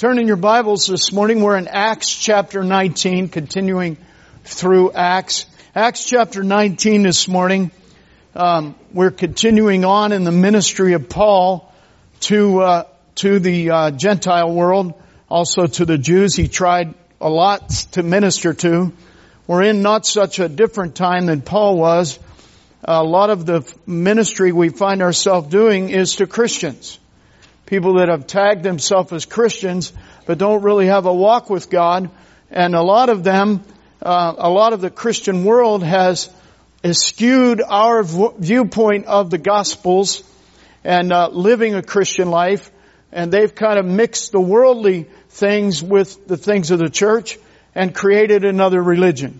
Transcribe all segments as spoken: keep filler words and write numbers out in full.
Turn in your Bibles this morning. We're in Acts chapter nineteen, continuing through Acts. Acts chapter nineteen this morning. Um, we're continuing on in the ministry of Paul to uh, to the uh, Gentile world, also to the Jews. He tried a lot to minister to. We're in not such a different time than Paul was. A lot of the ministry we find ourselves doing is to Christians. People that have tagged themselves as Christians, but don't really have a walk with God. And a lot of them, uh, a lot of the Christian world has skewed our v- viewpoint of the Gospels and uh, living a Christian life. And they've kind of mixed the worldly things with the things of the church and created another religion.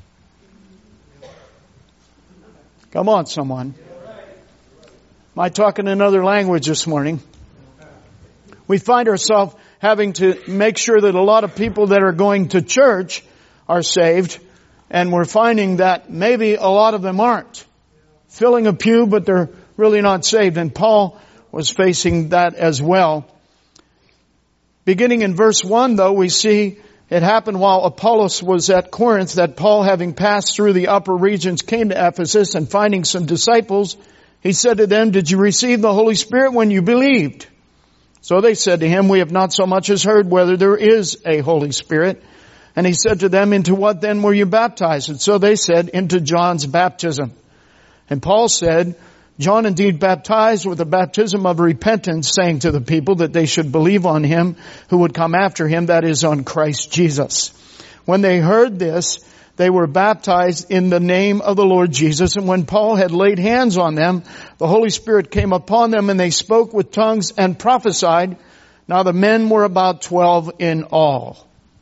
Come on, someone. Am I talking another language this morning? We find ourselves having to make sure that a lot of people that are going to church are saved, and we're finding that maybe a lot of them aren't. Filling a pew, but they're really not saved. And Paul was facing that as well. Beginning in verse one, though, we see it happened while Apollos was at Corinth that Paul, having passed through the upper regions, came to Ephesus, and finding some disciples, he said to them, "Did you receive the Holy Spirit when you believed?" So they said to him, "We have not so much as heard whether there is a Holy Spirit." And he said to them, "Into what then were you baptized?" And so they said, "Into John's baptism." And Paul said, "John indeed baptized with the baptism of repentance, saying to the people that they should believe on him who would come after him, that is, on Christ Jesus." When they heard this, they were baptized in the name of the Lord Jesus. And when Paul had laid hands on them, the Holy Spirit came upon them, and they spoke with tongues and prophesied. Now the men were about twelve in all.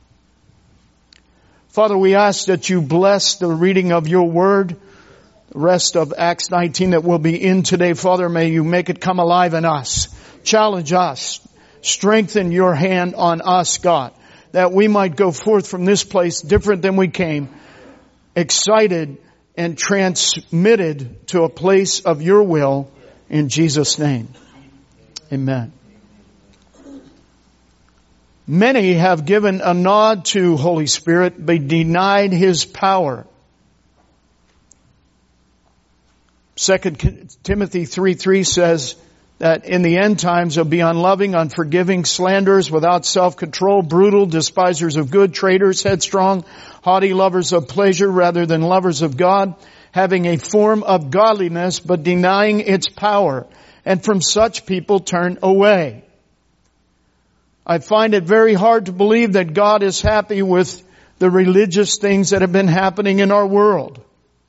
Father, we ask that you bless the reading of your word. The rest of Acts nineteen that we'll be in today, Father, may you make it come alive in us. Challenge us. Strengthen your hand on us, God, that we might go forth from this place different than we came, excited and transmitted to a place of your will, in Jesus' name. Amen. Many have given a nod to Holy Spirit, but denied his power. Second Timothy three three says that in the end times they'll be unloving, unforgiving, slanderers, without self-control, brutal, despisers of good, traitors, headstrong, haughty, lovers of pleasure rather than lovers of God, having a form of godliness but denying its power. And from such people turn away. I find it very hard to believe that God is happy with the religious things that have been happening in our world.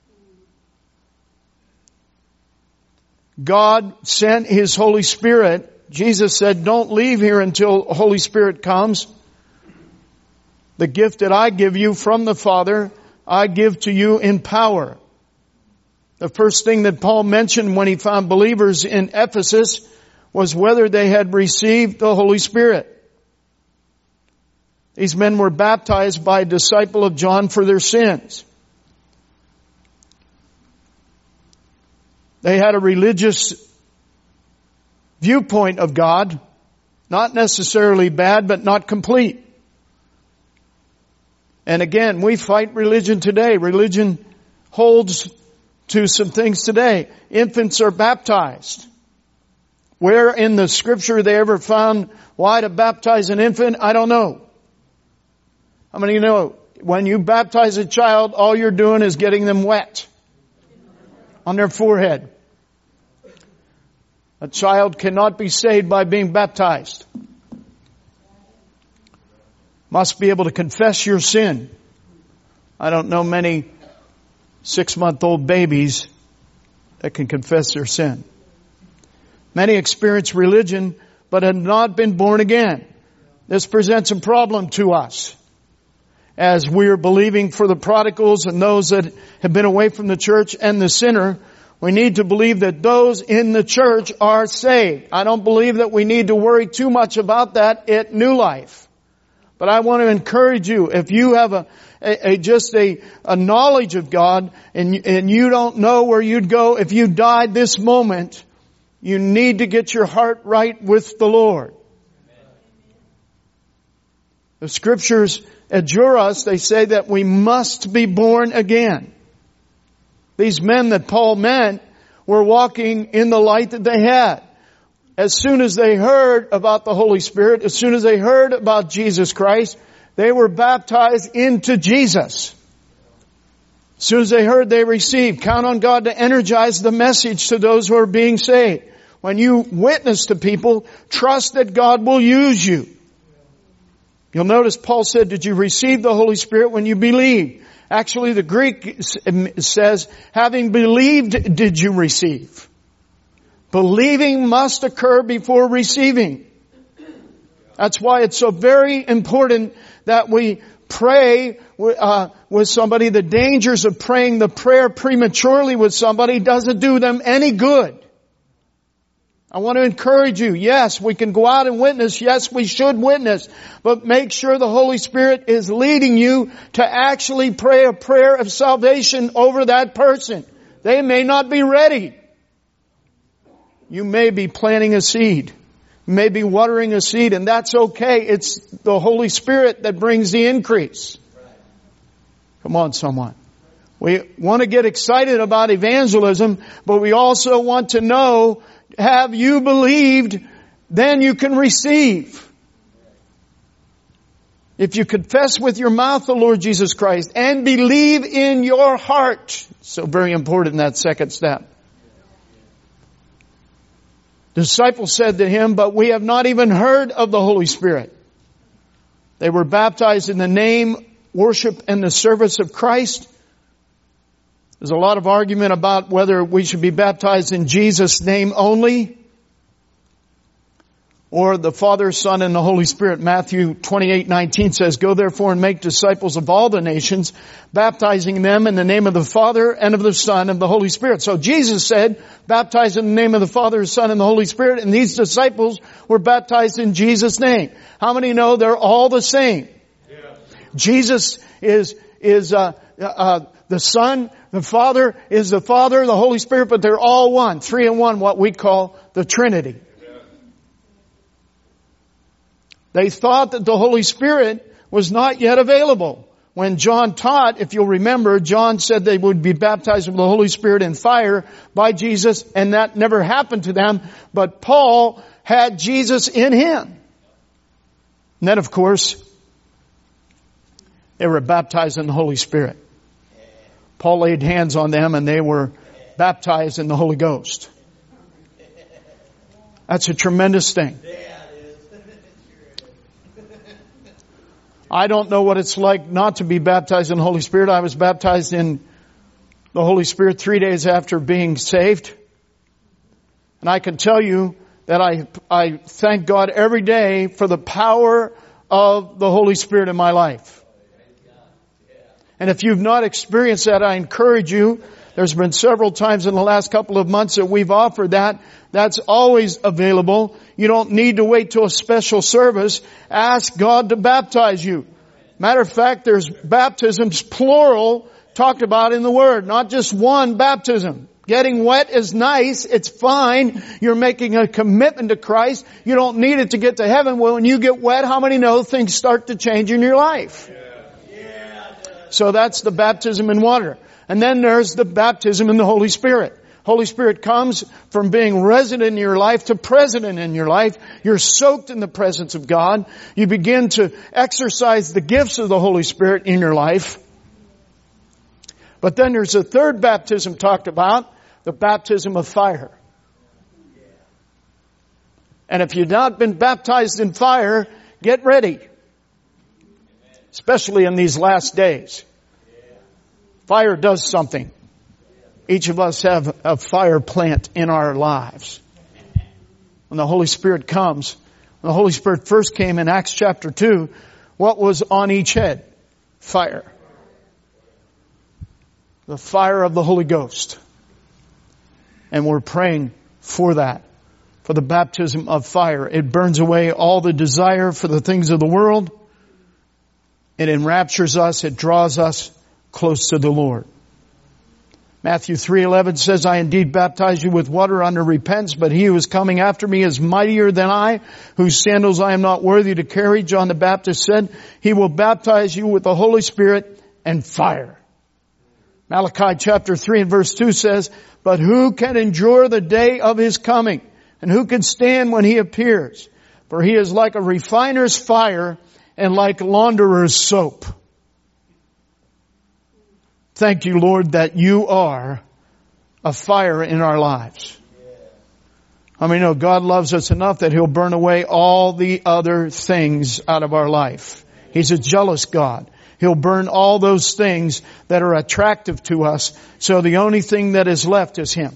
God sent his Holy Spirit. Jesus said, "Don't leave here until the Holy Spirit comes. The gift that I give you from the Father, I give to you in power." The first thing that Paul mentioned when he found believers in Ephesus was whether they had received the Holy Spirit. These men were baptized by a disciple of John for their sins. They had a religious viewpoint of God, not necessarily bad, but not complete. And again, we fight religion today. Religion holds to some things today. Infants are baptized. Where in the scripture they ever found why to baptize an infant, I don't know. How many of you know when you baptize a child, all you're doing is getting them wet on their forehead? A child cannot be saved by being baptized. Must be able to confess your sin. I don't know many six-month-old babies that can confess their sin. Many experience religion but have not been born again. This presents a problem to us as we're believing for the prodigals and those that have been away from the church and the sinner. We need to believe that those in the church are saved. I don't believe that we need to worry too much about that at New Life. But I want to encourage you, if you have a, a, a just a, a knowledge of God and, and you don't know where you'd go if you died this moment, you need to get your heart right with the Lord. The Scriptures adjure us. They say that we must be born again. These men that Paul meant were walking in the light that they had. As soon as they heard about the Holy Spirit, as soon as they heard about Jesus Christ, they were baptized into Jesus. As soon as they heard, they received. Count on God to energize the message to those who are being saved. When you witness to people, trust that God will use you. You'll notice Paul said, did you receive the Holy Spirit when you believed? Actually, the Greek says, having believed, did you receive? Believing must occur before receiving. That's why it's so very important that we pray uh, with somebody. The dangers of praying the prayer prematurely with somebody doesn't do them any good. I want to encourage you. Yes, we can go out and witness. Yes, we should witness. But make sure the Holy Spirit is leading you to actually pray a prayer of salvation over that person. They may not be ready. You may be planting a seed. You may be watering a seed, and that's okay. It's the Holy Spirit that brings the increase. Come on, someone. We want to get excited about evangelism, but we also want to know, have you believed? Then you can receive. If you confess with your mouth the Lord Jesus Christ and believe in your heart. So very important, that second step. The disciples said to him, but we have not even heard of the Holy Spirit. They were baptized in the name, worship, and the service of Christ. There's a lot of argument about whether we should be baptized in Jesus' name only or the Father, Son, and the Holy Spirit. Matthew twenty-eight nineteen says, go therefore and make disciples of all the nations, baptizing them in the name of the Father and of the Son and of the Holy Spirit. So Jesus said, baptize in the name of the Father, Son, and the Holy Spirit, and these disciples were baptized in Jesus' name. How many know they're all the same? Yeah. Jesus is, is, uh, uh, the Son, the Father is the Father, the Holy Spirit, but they're all one. Three in one, what we call the Trinity. They thought that the Holy Spirit was not yet available. When John taught, if you'll remember, John said they would be baptized with the Holy Spirit and fire by Jesus, and that never happened to them. But Paul had Jesus in him. And then, of course, they were baptized in the Holy Spirit. Paul laid hands on them and they were baptized in the Holy Ghost. That's a tremendous thing. I don't know what it's like not to be baptized in the Holy Spirit. I was baptized in the Holy Spirit three days after being saved. And I can tell you that I, I thank God every day for the power of the Holy Spirit in my life. And if you've not experienced that, I encourage you. There's been several times in the last couple of months that we've offered that. That's always available. You don't need to wait till a special service. Ask God to baptize you. Matter of fact, there's baptisms, plural, talked about in the Word, not just one baptism. Getting wet is nice. It's fine. You're making a commitment to Christ. You don't need it to get to heaven. Well, when you get wet, how many know things start to change in your life? So that's the baptism in water. And then there's the baptism in the Holy Spirit. Holy Spirit comes from being resident in your life to present in your life. You're soaked in the presence of God. You begin to exercise the gifts of the Holy Spirit in your life. But then there's a third baptism talked about, the baptism of fire. And if you've not been baptized in fire, get ready. Especially in these last days. Fire does something. Each of us have a fire plant in our lives. When the Holy Spirit comes, when the Holy Spirit first came in Acts chapter two, what was on each head? Fire. The fire of the Holy Ghost. And we're praying for that. For the baptism of fire. It burns away all the desire for the things of the world. It enraptures us. It draws us close to the Lord. Matthew three eleven says, I indeed baptize you with water unto repentance, but he who is coming after me is mightier than I, whose sandals I am not worthy to carry. John the Baptist said, he will baptize you with the Holy Spirit and fire. Malachi chapter three and verse two says, but who can endure the day of his coming? And who can stand when he appears? For he is like a refiner's fire and like launderer's soap. Thank you, Lord, that you are a fire in our lives. I mean, no, God loves us enough that he'll burn away all the other things out of our life. He's a jealous God. He'll burn all those things that are attractive to us. So the only thing that is left is him.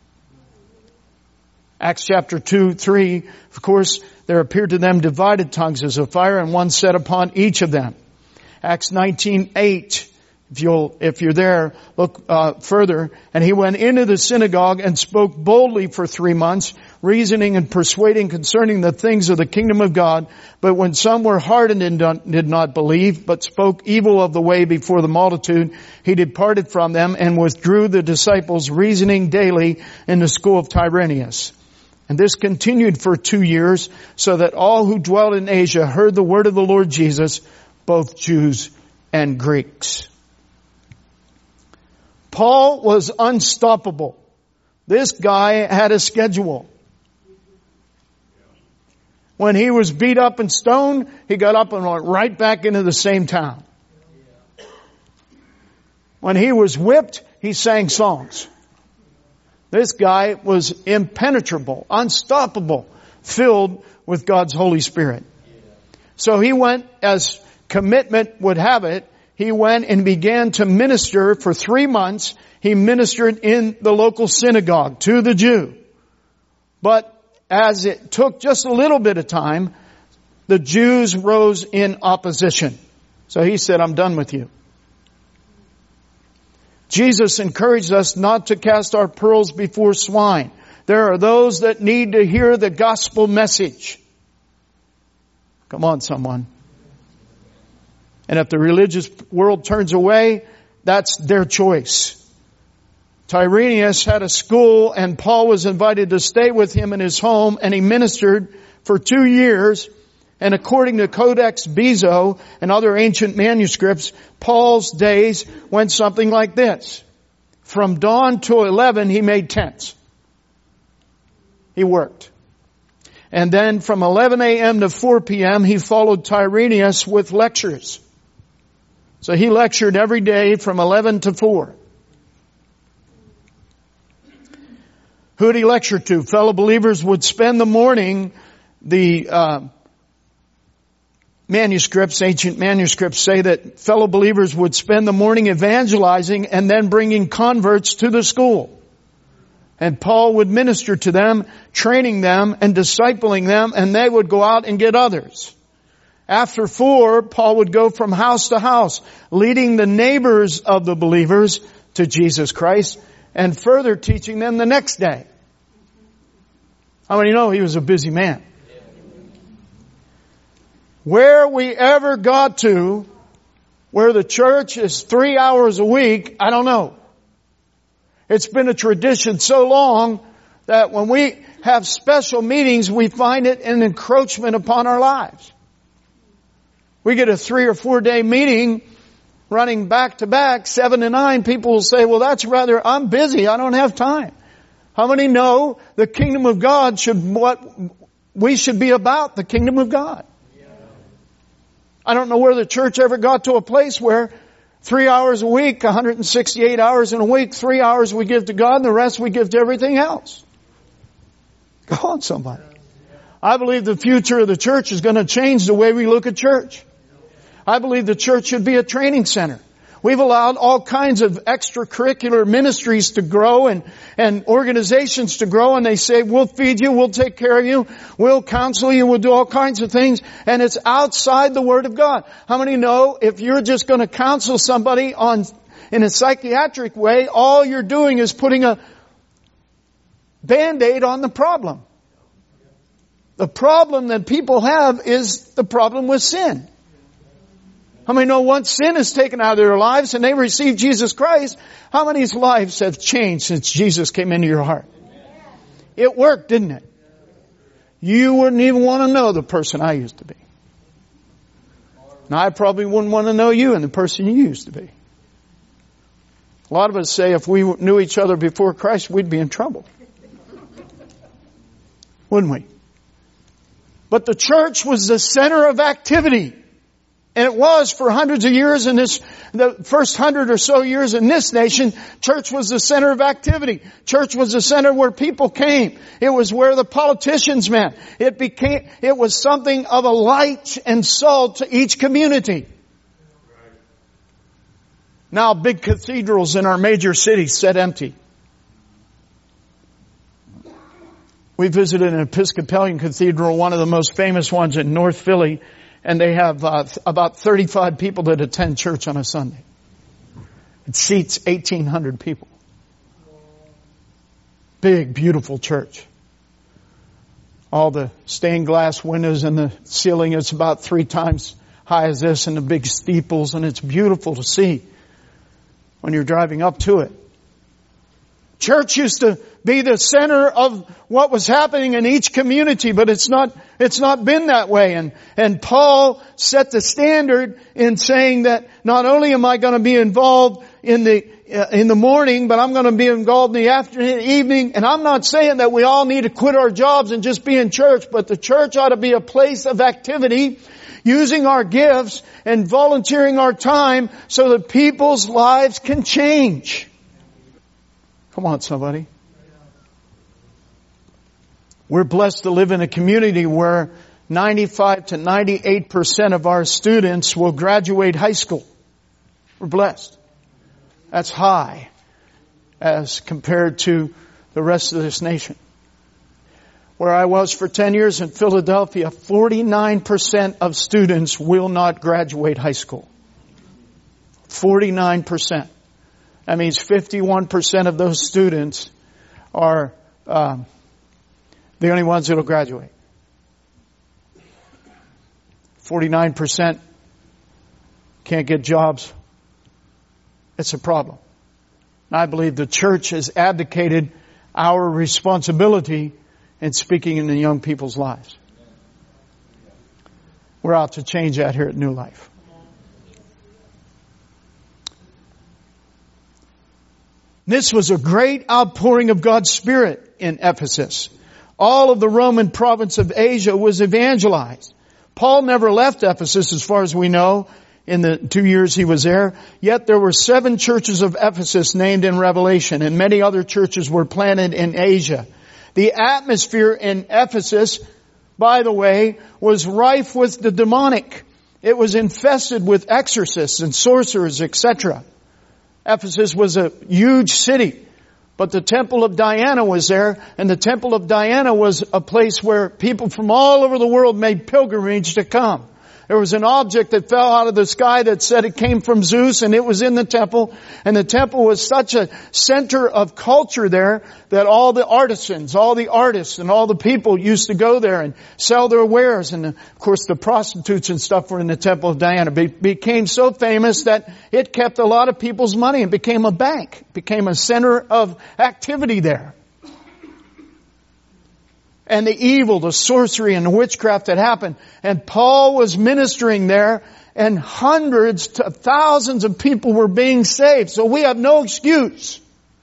Acts chapter two, three, of course, there appeared to them divided tongues as of fire, and one set upon each of them. Acts nineteen, eight. If you'll, if you're there, look uh, further. And he went into the synagogue and spoke boldly for three months, reasoning and persuading concerning the things of the kingdom of God. But when some were hardened and did not believe, but spoke evil of the way before the multitude, he departed from them and withdrew the disciples, reasoning daily in the school of Tyrannus. And this continued for two years, so that all who dwelt in Asia heard the word of the Lord Jesus, both Jews and Greeks. Paul was unstoppable. This guy had a schedule. When he was beat up and stoned, he got up and went right back into the same town. When he was whipped, he sang songs. This guy was impenetrable, unstoppable, filled with God's Holy Spirit. So he went, as commitment would have it, he went and began to minister for three months. He ministered in the local synagogue to the Jew. But as it took just a little bit of time, the Jews rose in opposition. So he said, I'm done with you. Jesus encouraged us not to cast our pearls before swine. There are those that need to hear the gospel message. Come on, someone. And if the religious world turns away, that's their choice. Tyrannus had a school, and Paul was invited to stay with him in his home, and he ministered for two years. And according to Codex Bezo and other ancient manuscripts, Paul's days went something like this. From dawn to eleven, he made tents. He worked. And then from eleven a.m. to four p.m., he followed Tyrannus with lectures. So he lectured every day from eleven to four. Who did he lecture to? Fellow believers would spend the morning, the uh, manuscripts, ancient manuscripts say that fellow believers would spend the morning evangelizing and then bringing converts to the school. And Paul would minister to them, training them and discipling them, and they would go out and get others. After four, Paul would go from house to house, leading the neighbors of the believers to Jesus Christ and further teaching them the next day. How many know he was a busy man? Where we ever got to, where the church is three hours a week, I don't know. It's been a tradition so long that when we have special meetings, we find it an encroachment upon our lives. We get a three or four day meeting running back to back, seven to nine. People will say, well, that's rather, I'm busy. I don't have time. How many know the kingdom of God should, what we should be about the kingdom of God? I don't know where the church ever got to a place where three hours a week, one hundred sixty-eight hours in a week, three hours we give to God and the rest we give to everything else. Go on, somebody. I believe the future of the church is going to change the way we look at church. I believe the church should be a training center. We've allowed all kinds of extracurricular ministries to grow and, and organizations to grow, and they say, we'll feed you, we'll take care of you, we'll counsel you, we'll do all kinds of things, and it's outside the Word of God. How many know if you're just going to counsel somebody on in a psychiatric way, all you're doing is putting a Band-Aid on the problem? The problem that people have is the problem with sin. How many know once sin is taken out of their lives and they receive Jesus Christ, how many's lives have changed since Jesus came into your heart? It worked, didn't it? You wouldn't even want to know the person I used to be. Now, I probably wouldn't want to know you and the person you used to be. A lot of us say if we knew each other before Christ, we'd be in trouble. Wouldn't we? But the church was the center of activity. And it was for hundreds of years in this, the first hundred or so years in this nation, church was the center of activity. Church was the center where people came. It was where the politicians met. It became, it was something of a light and salt to each community. Now big cathedrals in our major cities sit empty. We visited an Episcopalian cathedral, one of the most famous ones in North Philly. And they have uh, about thirty-five people that attend church on a Sunday. It seats eighteen hundred people. Big, beautiful church. All the stained glass windows in the ceiling is about three times high as this, and the big steeples, and it's beautiful to see when you're driving up to it. Church used to be the center of what was happening in each community, but it's not, it's not been that way. And, and Paul set the standard in saying that not only am I going to be involved in the, uh, in the morning, but I'm going to be involved in the afternoon, evening. And I'm not saying that we all need to quit our jobs and just be in church, but the church ought to be a place of activity, using our gifts and volunteering our time so that people's lives can change. Come on, somebody. We're blessed to live in a community where ninety-five to ninety-eight percent of our students will graduate high school. We're blessed. That's high as compared to the rest of this nation. Where I was for ten years in Philadelphia, forty-nine percent of students will not graduate high school. forty-nine percent. That means fifty-one percent of those students are um, the only ones that will graduate. forty-nine percent can't get jobs. It's a problem. And I believe the church has abdicated our responsibility in speaking in the young people's lives. We're out to change that here at New Life. This was a great outpouring of God's Spirit in Ephesus. All of the Roman province of Asia was evangelized. Paul never left Ephesus as far as we know in the two years he was there. Yet there were seven churches of Ephesus named in Revelation, and many other churches were planted in Asia. The atmosphere in Ephesus, by the way, was rife with the demonic. It was infested with exorcists and sorcerers, et cetera. Ephesus was a huge city, but the temple of Diana was there, and the temple of Diana was a place where people from all over the world made pilgrimage to come. There was an object that fell out of the sky that said it came from Zeus, and it was in the temple. And the temple was such a center of culture there that all the artisans, all the artists, and all the people used to go there and sell their wares. And of course the prostitutes and stuff were in the temple of Diana. It became so famous that it kept a lot of people's money and became a bank. It became a center of activity there. And the evil, the sorcery, and the witchcraft that happened. And Paul was ministering there, and hundreds to thousands of people were being saved. So we have no excuse.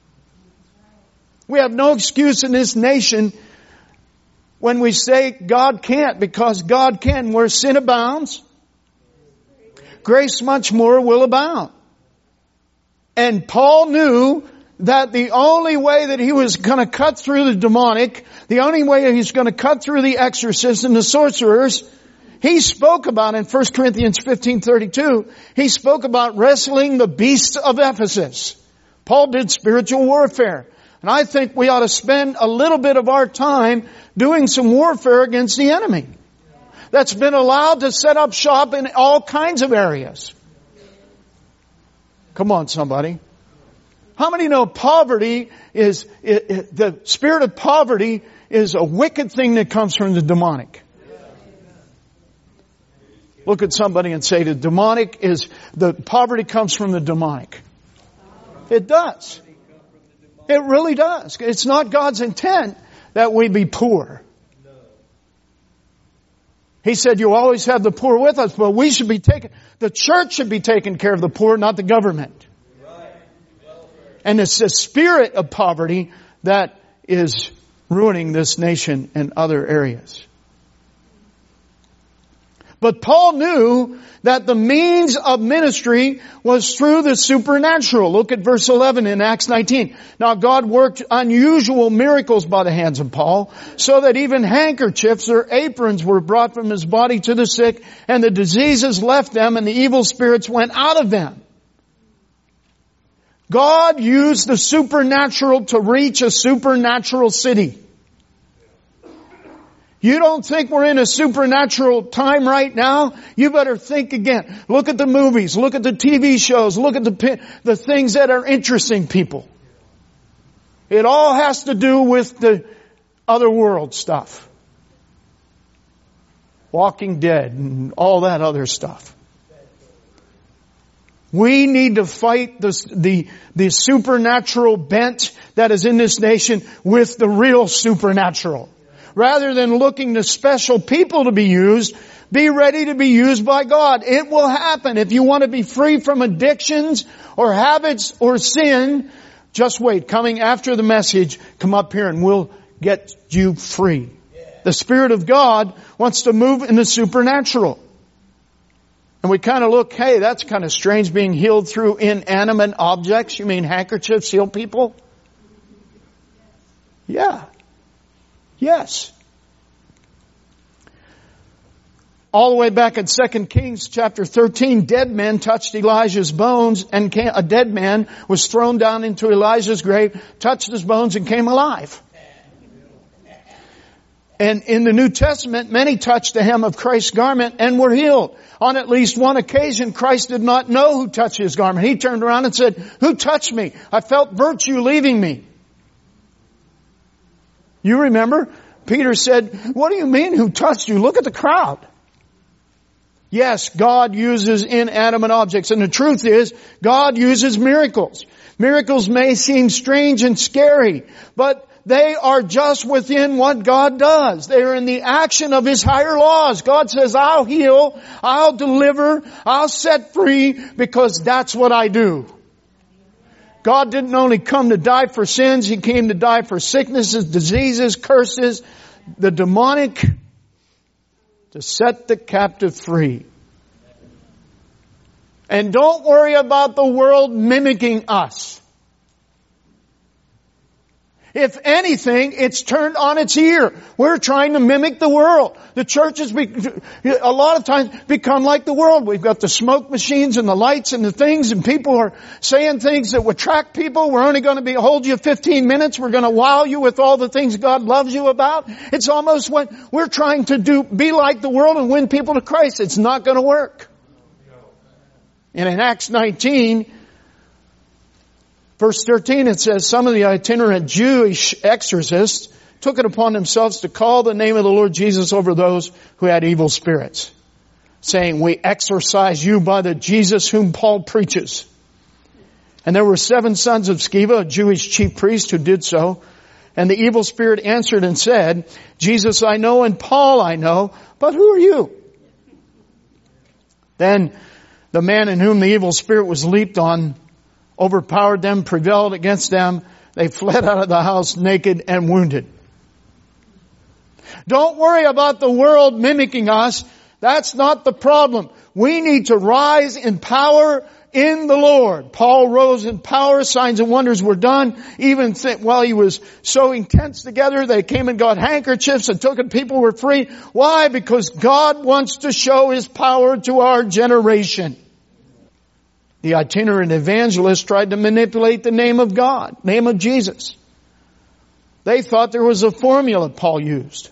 We have no excuse in this nation when we say God can't, because God can. Where sin abounds, grace much more will abound. And Paul knew that the only way that he was going to cut through the demonic, the only way that he's going to cut through the exorcists and the sorcerers, he spoke about in First Corinthians fifteen thirty-two, he spoke about wrestling the beasts of Ephesus. Paul did spiritual warfare. And I think we ought to spend a little bit of our time doing some warfare against the enemy that's been allowed to set up shop in all kinds of areas. Come on, somebody. How many know poverty is, it, it, the spirit of poverty is a wicked thing that comes from the demonic? Look at somebody and say the demonic is, the poverty comes from the demonic. It does. It really does. It's not God's intent that we be poor. He said, you always have the poor with us, but we should be taken, the church should be taking care of the poor, not the government. And it's the spirit of poverty that is ruining this nation and other areas. But Paul knew that the means of ministry was through the supernatural. Look at verse eleven in Acts nineteen. Now God worked unusual miracles by the hands of Paul, so that even handkerchiefs or aprons were brought from his body to the sick, and the diseases left them, and the evil spirits went out of them. God used the supernatural to reach a supernatural city. You don't think we're in a supernatural time right now? You better think again. Look at the movies. Look at the T V shows. Look at the, the things that are interesting people. It all has to do with the other world stuff. Walking Dead and all that other stuff. We need to fight the, the, the supernatural bent that is in this nation with the real supernatural. Rather than looking to special people to be used, be ready to be used by God. It will happen. If you want to be free from addictions or habits or sin, just wait. Coming after the message, come up here and we'll get you free. The Spirit of God wants to move in the supernatural. And we kind of look, hey, that's kind of strange, being healed through inanimate objects. You mean handkerchiefs heal people? Yeah. Yes. All the way back in Second Kings chapter thirteen, dead men touched Elijah's bones, and came, a dead man was thrown down into Elijah's grave, touched his bones and came alive. And in the New Testament, many touched the hem of Christ's garment and were healed. On at least one occasion, Christ did not know who touched his garment. He turned around and said, "Who touched me? I felt virtue leaving me." You remember? Peter said, "What do you mean, who touched you? Look at the crowd." Yes, God uses inanimate objects. And the truth is, God uses miracles. Miracles may seem strange and scary, but they are just within what God does. They are in the action of His higher laws. God says, I'll heal, I'll deliver, I'll set free, because that's what I do. God didn't only come to die for sins, He came to die for sicknesses, diseases, curses, the demonic, to set the captive free. And don't worry about the world mimicking us. If anything, it's turned on its ear. We're trying to mimic the world. The churches, be, a lot of times, become like the world. We've got the smoke machines and the lights and the things, and people are saying things that attract people. We're only going to be hold you fifteen minutes. We're going to wow you with all the things God loves you about. It's almost when we're trying to do be like the world and win people to Christ. It's not going to work. And in Acts nineteen, verse thirteen, it says, some of the itinerant Jewish exorcists took it upon themselves to call the name of the Lord Jesus over those who had evil spirits, saying, "We exorcise you by the Jesus whom Paul preaches." And there were seven sons of Sceva, a Jewish chief priest, who did so. And the evil spirit answered and said, "Jesus I know, and Paul I know, but who are you?" Then the man in whom the evil spirit was leaped on overpowered them, prevailed against them. They fled out of the house naked and wounded. Don't worry about the world mimicking us. That's not the problem. We need to rise in power in the Lord. Paul rose in power. Signs and wonders were done. Even th- while he was sewing tents together, they came and got handkerchiefs and took it. People were free. Why? Because God wants to show His power to our generation. The itinerant evangelists tried to manipulate the name of God, name of Jesus. They thought there was a formula Paul used.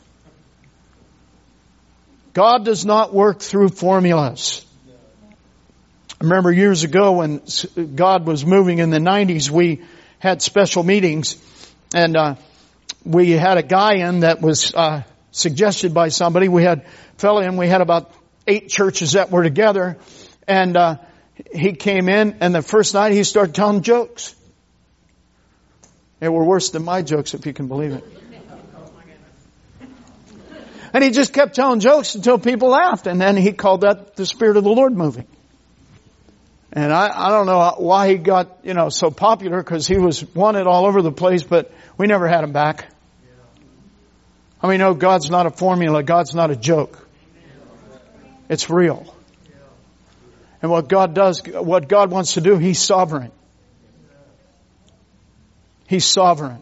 God does not work through formulas. I remember years ago when God was moving in the nineties, we had special meetings, and uh, we had a guy in that was uh, suggested by somebody. We had a fellow in, we had about eight churches that were together. And uh, he came in, and the first night he started telling jokes. They were worse than my jokes, if you can believe it. And he just kept telling jokes until people laughed. And then he called that the Spirit of the Lord moving. And I, I don't know why he got, you know, so popular, because he was wanted all over the place, but we never had him back. I mean, no, God's not a formula. God's not a joke. It's real. And what God does, what God wants to do, He's sovereign. He's sovereign.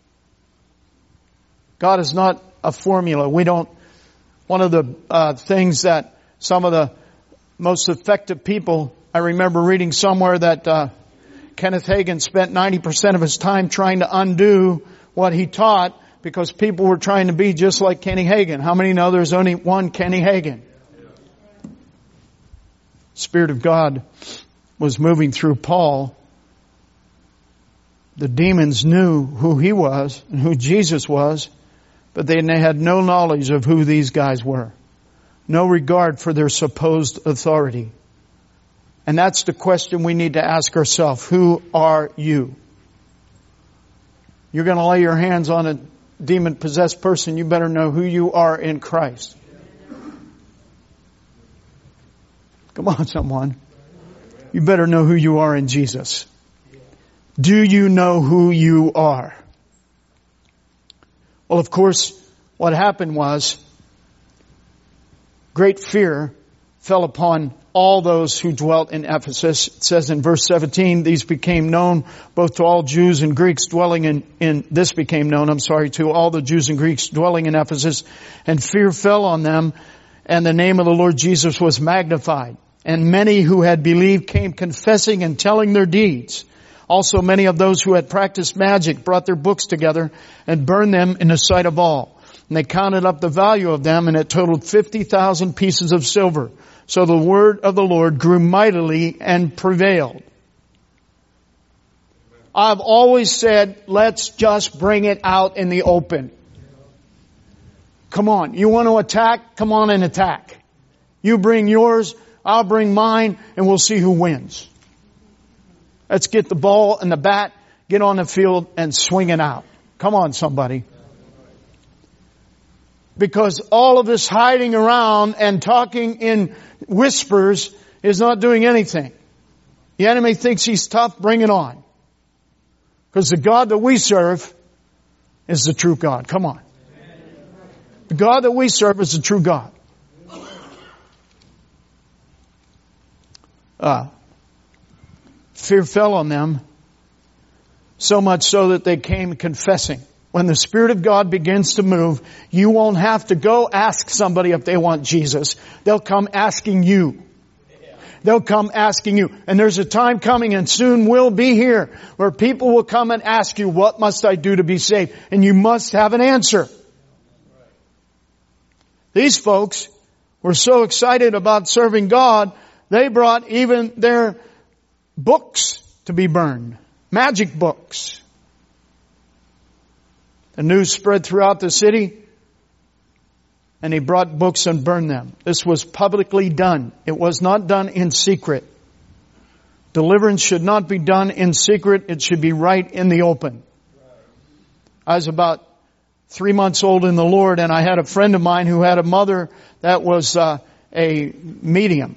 God is not a formula. We don't, one of the uh, things that some of the most effective people, I remember reading somewhere that uh, Kenneth Hagin spent ninety percent of his time trying to undo what he taught because people were trying to be just like Kenny Hagin. How many know there's only one Kenny Hagin? Spirit of God was moving through Paul. The demons knew who he was and who Jesus was, but they had no knowledge of who these guys were. No regard for their supposed authority. And that's the question we need to ask ourselves. Who are you? You're going to lay your hands on a demon-possessed person, you better know who you are in Christ. Come on, someone. You better know who you are in Jesus. Do you know who you are? Well, of course, what happened was great fear fell upon all those who dwelt in Ephesus. It says in verse seventeen, these became known both to all Jews and Greeks dwelling in, in, this became known, I'm sorry, to all the Jews and Greeks dwelling in Ephesus, and fear fell on them, and the name of the Lord Jesus was magnified. And many who had believed came confessing and telling their deeds. Also many of those who had practiced magic brought their books together and burned them in the sight of all. And they counted up the value of them, and it totaled fifty thousand pieces of silver. So the word of the Lord grew mightily and prevailed. I've always said, let's just bring it out in the open. Come on. You want to attack? Come on and attack. You bring yours, I'll bring mine, and we'll see who wins. Let's get the ball and the bat, get on the field and swing it out. Come on, somebody. Because all of this hiding around and talking in whispers is not doing anything. The enemy thinks he's tough, bring it on. Because the God that we serve is the true God. Come on. The God that we serve is the true God. Uh, fear fell on them, so much so that they came confessing. When the Spirit of God begins to move, you won't have to go ask somebody if they want Jesus. They'll come asking you. They'll come asking you. And there's a time coming, and soon will be here, where people will come and ask you, what must I do to be saved? And you must have an answer. These folks were so excited about serving God, they brought even their books to be burned. Magic books. The news spread throughout the city, and he brought books and burned them. This was publicly done. It was not done in secret. Deliverance should not be done in secret. It should be right in the open. I was about three months old in the Lord, and I had a friend of mine who had a mother that was uh, a medium.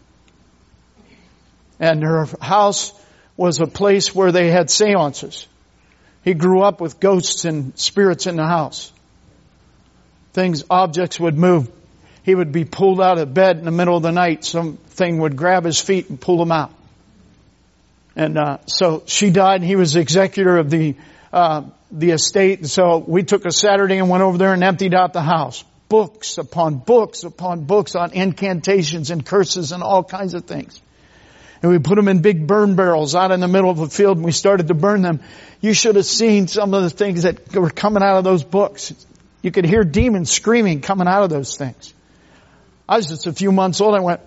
And her house was a place where they had seances. He grew up with ghosts and spirits in the house. Things, objects would move. He would be pulled out of bed in the middle of the night. Something would grab his feet and pull him out. And uh, so she died, and he was the executor of the uh, the estate. And so we took a Saturday and went over there and emptied out the house. Books upon books upon books on incantations and curses and all kinds of things. And we put them in big burn barrels out in the middle of a field, and we started to burn them. You should have seen some of the things that were coming out of those books. You could hear demons screaming coming out of those things. I was just a few months old. I went,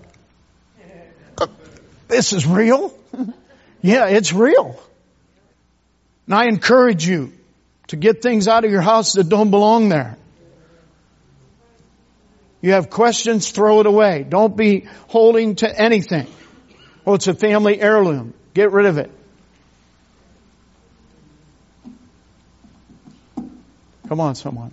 this is real? Yeah, it's real. And I encourage you to get things out of your house that don't belong there. You have questions, throw it away. Don't be holding to anything. Oh, it's a family heirloom. Get rid of it. Come on, someone.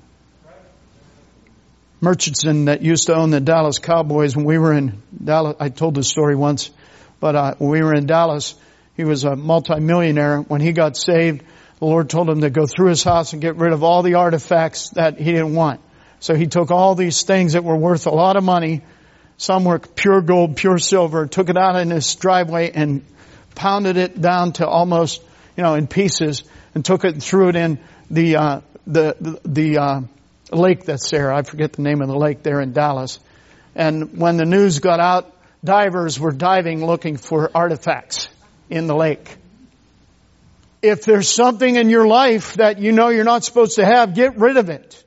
Murchison, that used to own the Dallas Cowboys, when we were in Dallas, I told this story once, but uh, when we were in Dallas, he was a multimillionaire. When he got saved, the Lord told him to go through his house and get rid of all the artifacts that he didn't want. So he took all these things that were worth a lot of money, some were pure gold, pure silver, took it out in his driveway and pounded it down to almost, you know, in pieces, and took it and threw it in the, uh, the, the, the, uh, lake that's there. I forget the name of the lake there in Dallas. And when the news got out, divers were diving looking for artifacts in the lake. If there's something in your life that you know you're not supposed to have, get rid of it.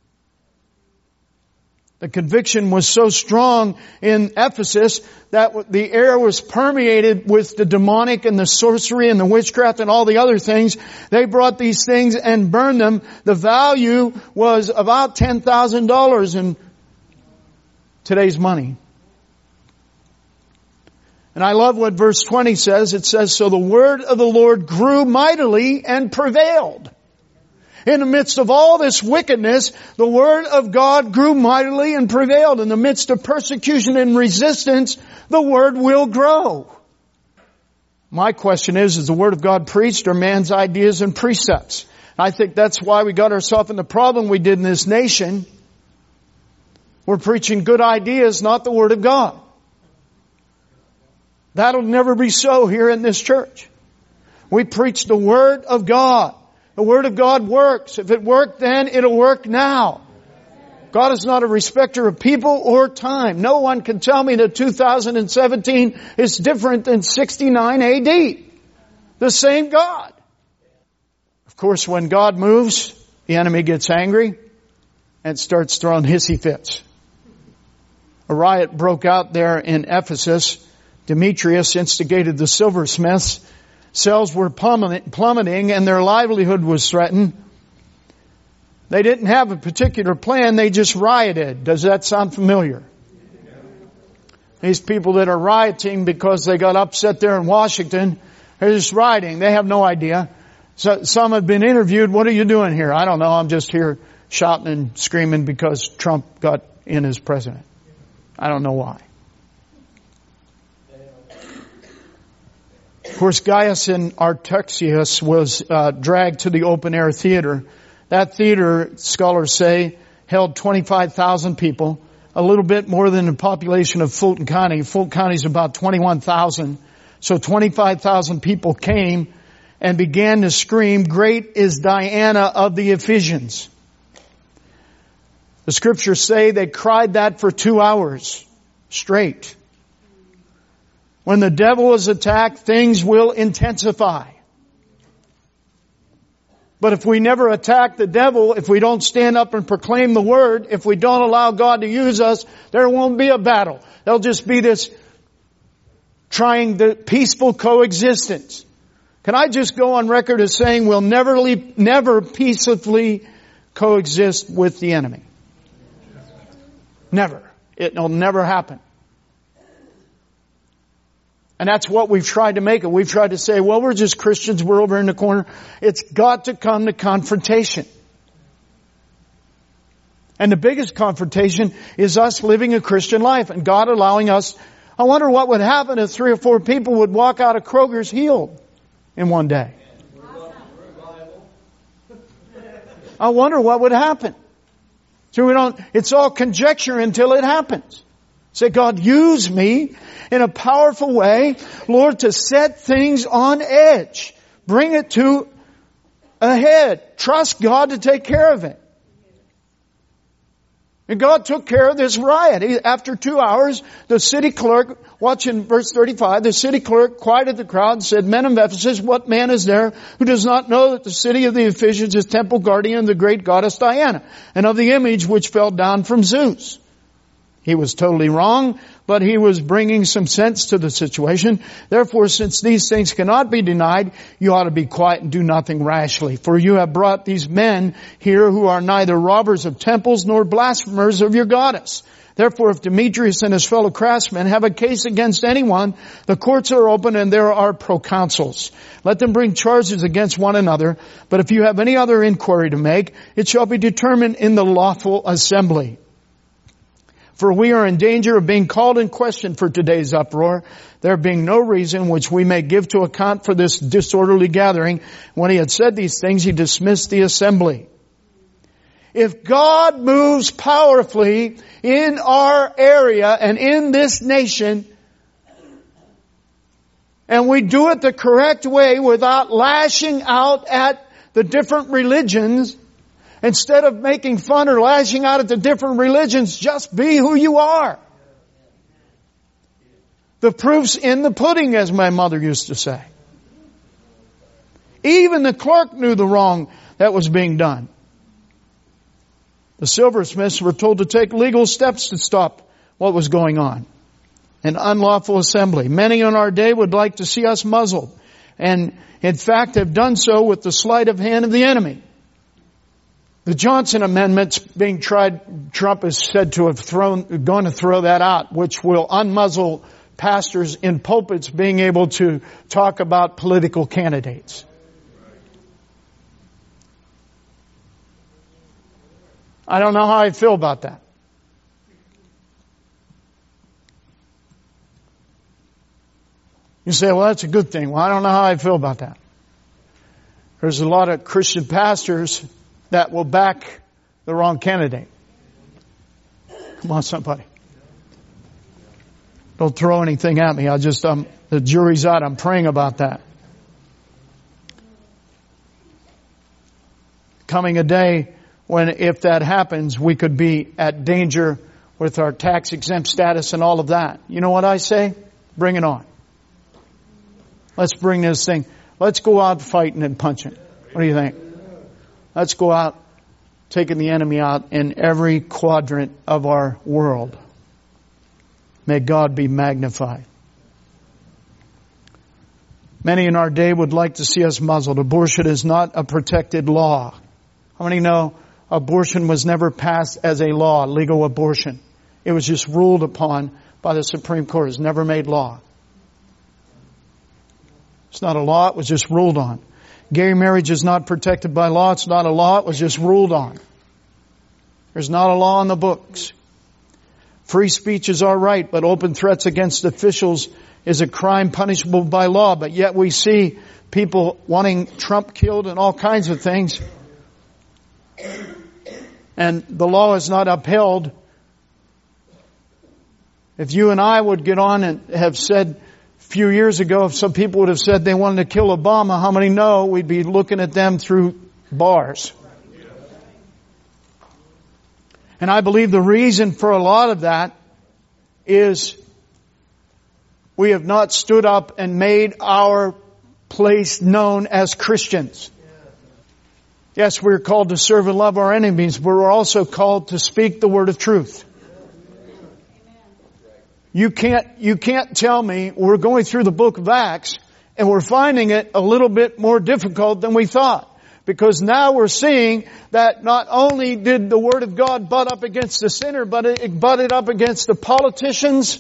The conviction was so strong in Ephesus that the air was permeated with the demonic and the sorcery and the witchcraft and all the other things. They brought these things and burned them. The value was about ten thousand dollars in today's money. And I love what verse twenty says. It says, so the word of the Lord grew mightily and prevailed. In the midst of all this wickedness, the word of God grew mightily and prevailed. In the midst of persecution and resistance, the word will grow. My question is, is the word of God preached or man's ideas and precepts? I think that's why we got ourselves in the problem we did in this nation. We're preaching good ideas, not the word of God. That'll never be so here in this church. We preach the word of God. The word of God works. If it worked then, it'll work now. God is not a respecter of people or time. No one can tell me that two thousand seventeen is different than sixty-nine A D. The same God. Of course, when God moves, the enemy gets angry and starts throwing hissy fits. A riot broke out there in Ephesus. Demetrius instigated the silversmiths. Sales were plummeting and their livelihood was threatened. They didn't have a particular plan. They just rioted. Does that sound familiar? These people that are rioting because they got upset there in Washington, they're just rioting. They have no idea. So some have been interviewed. What are you doing here? I don't know. I'm just here shouting and screaming because Trump got in as president. I don't know why. Of course, Gaius and Artaxias was uh, dragged to the open-air theater. That theater, scholars say, held twenty-five thousand people, a little bit more than the population of Fulton County. Fulton County is about twenty-one thousand. So twenty-five thousand people came and began to scream, "Great is Diana of the Ephesians." The scriptures say they cried that for two hours straight. When the devil is attacked, things will intensify. But if we never attack the devil, if we don't stand up and proclaim the word, if we don't allow God to use us, there won't be a battle. There'll just be this trying the peaceful coexistence. Can I just go on record as saying we'll never leave, never peacefully coexist with the enemy? Never. It'll never happen. And that's what we've tried to make it. We've tried to say, well, we're just Christians. We're over in the corner. It's got to come to confrontation. And the biggest confrontation is us living a Christian life and God allowing us. I wonder what would happen if three or four people would walk out of Kroger's healed in one day. I wonder what would happen. So we don't, it's all conjecture until it happens. Say, God, use me in a powerful way, Lord, to set things on edge. Bring it to a head. Trust God to take care of it. And God took care of this riot. He, after two hours, the city clerk, watching verse thirty-five, the city clerk quieted the crowd and said, "Men of Ephesus, what man is there who does not know that the city of the Ephesians is temple guardian of the great goddess Diana, and of the image which fell down from Zeus?" He was totally wrong, but he was bringing some sense to the situation. Therefore, since these things cannot be denied, you ought to be quiet and do nothing rashly. For you have brought these men here who are neither robbers of temples nor blasphemers of your goddess. Therefore, if Demetrius and his fellow craftsmen have a case against anyone, the courts are open and there are proconsuls. Let them bring charges against one another. But if you have any other inquiry to make, it shall be determined in the lawful assembly. For we are in danger of being called in question for today's uproar, there being no reason which we may give to account for this disorderly gathering. When he had said these things, he dismissed the assembly. If God moves powerfully in our area and in this nation, and we do it the correct way without lashing out at the different religions, instead of making fun or lashing out at the different religions, just be who you are. The proof's in the pudding, as my mother used to say. Even the clerk knew the wrong that was being done. The silversmiths were told to take legal steps to stop what was going on. An unlawful assembly. Many in our day would like to see us muzzled, and in fact have done so with the sleight of hand of the enemy. The Johnson Amendment's being tried, Trump is said to have thrown, going to throw that out, which will unmuzzle pastors in pulpits being able to talk about political candidates. I don't know how I feel about that. You say, well, that's a good thing. Well, I don't know how I feel about that. There's a lot of Christian pastors that will back the wrong candidate. Come on, somebody. Don't throw anything at me. I just, um, the jury's out. I'm praying about that. Coming a day when, if that happens, we could be at danger with our tax exempt status and all of that. You know what I say? Bring it on. Let's bring this thing. Let's go out fighting and punching. What do you think? Let's go out taking the enemy out in every quadrant of our world. May God be magnified. Many in our day would like to see us muzzled. Abortion is not a protected law. How many know abortion was never passed as a law, legal abortion? It was just ruled upon by the Supreme Court. It was never made law. It's not a law, it was just ruled on. Gay marriage is not protected by law. It's not a law, it was just ruled on. There's not a law in the books. Free speech is all right, but open threats against officials is a crime punishable by law. But yet we see people wanting Trump killed and all kinds of things. And the law is not upheld. If you and I would get on and have said a few years ago, if some people would have said they wanted to kill Obama, how many know we'd be looking at them through bars? And I believe the reason for a lot of that is we have not stood up and made our place known as Christians. Yes, we're called to serve and love our enemies, but we're also called to speak the word of truth. You can't, you can't tell me we're going through the book of Acts and we're finding it a little bit more difficult than we thought. Because now we're seeing that not only did the Word of God butt up against the sinner, but it butted up against the politicians,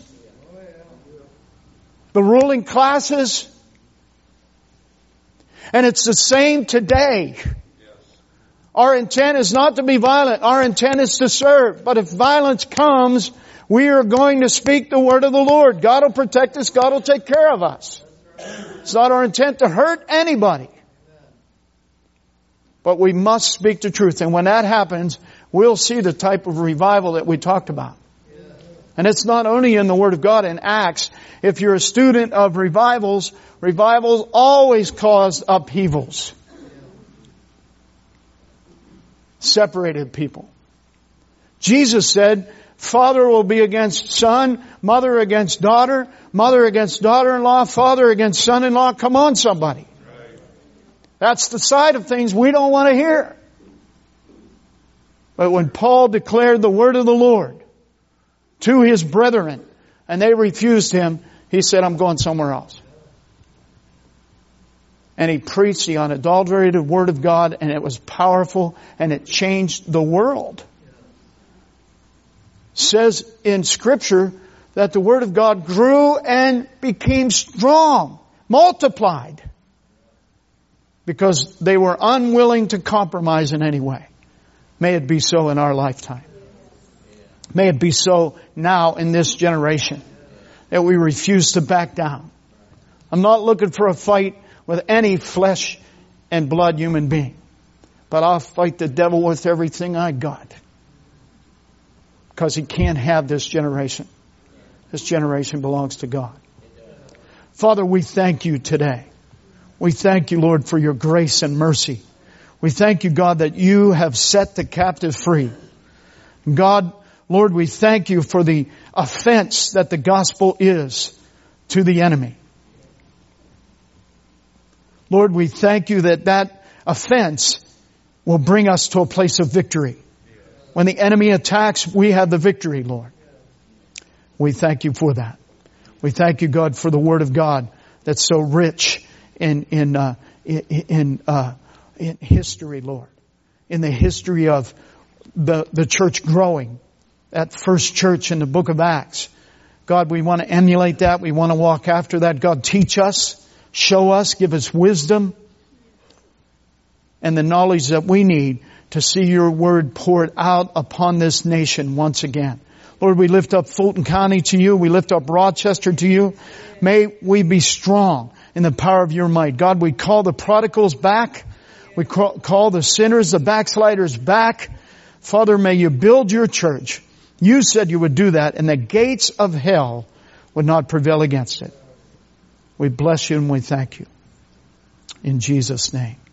the ruling classes. And it's the same today. Our intent is not to be violent. Our intent is to serve. But if violence comes, we are going to speak the word of the Lord. God will protect us. God will take care of us. It's not our intent to hurt anybody. But we must speak the truth. And when that happens, we'll see the type of revival that we talked about. And it's not only in the Word of God in Acts. If you're a student of revivals, revivals always cause upheavals. Separated people. Jesus said, father will be against son, mother against daughter, mother against daughter-in-law, father against son-in-law. Come on, somebody. That's the side of things we don't want to hear. But when Paul declared the word of the Lord to his brethren and they refused him, he said, I'm going somewhere else. And he preached the unadulterated word of God, and it was powerful and it changed the world. says in Scripture that the Word of God grew and became strong, multiplied, because they were unwilling to compromise in any way. May it be so in our lifetime. May it be so now in this generation, that we refuse to back down. I'm not looking for a fight with any flesh and blood human being, but I'll fight the devil with everything I got. Because he can't have this generation. This generation belongs to God. Father, we thank you today. We thank you, Lord, for your grace and mercy. We thank you, God, that you have set the captive free. God, Lord, we thank you for the offense that the gospel is to the enemy. Lord, we thank you that that offense will bring us to a place of victory. When the enemy attacks, we have the victory, Lord. We thank you for that. We thank you, God, for the Word of God that's so rich in in uh, in in, uh, in history, Lord. In the history of the the church growing, that first church in the book of Acts. God, we want to emulate that. We want to walk after that. God, teach us, show us, give us wisdom and the knowledge that we need to see your word poured out upon this nation once again. Lord, we lift up Fulton County to you. We lift up Rochester to you. May we be strong in the power of your might. God, we call the prodigals back. We call the sinners, the backsliders back. Father, may you build your church. You said you would do that, and the gates of hell would not prevail against it. We bless you and we thank you. In Jesus' name.